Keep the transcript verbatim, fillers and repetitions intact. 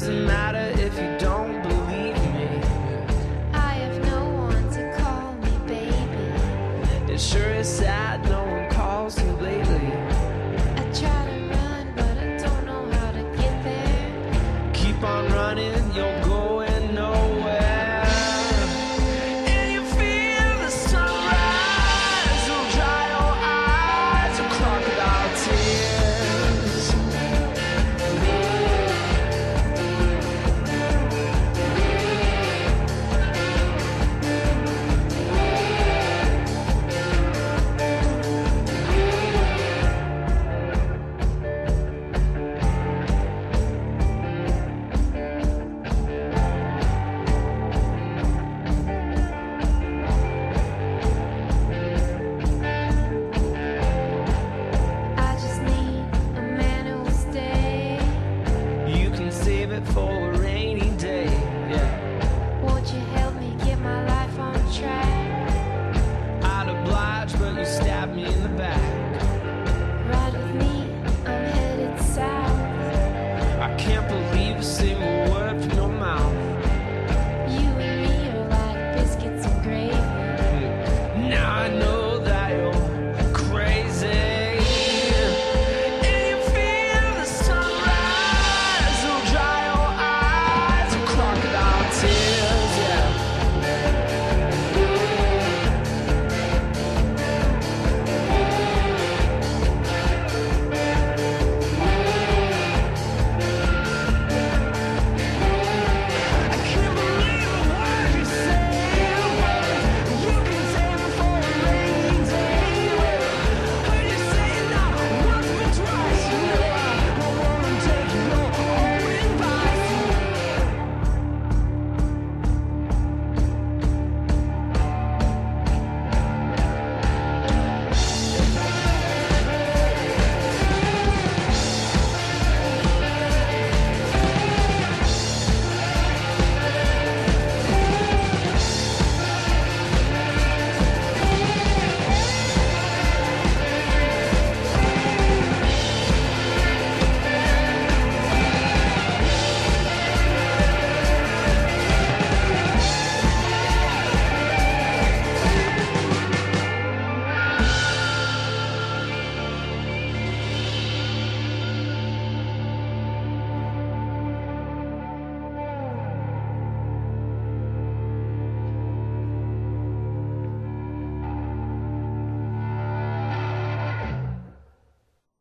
doesn't matter if you don't believe me. I have no one to call me baby. It sure is sad no one calls you lately. I try to run, but I don't know how to get there. Keep on running, you're going nowhere. And you feel the sunrise will dry your eyes with crocodile tears. I just need a man who will stay. You can save it for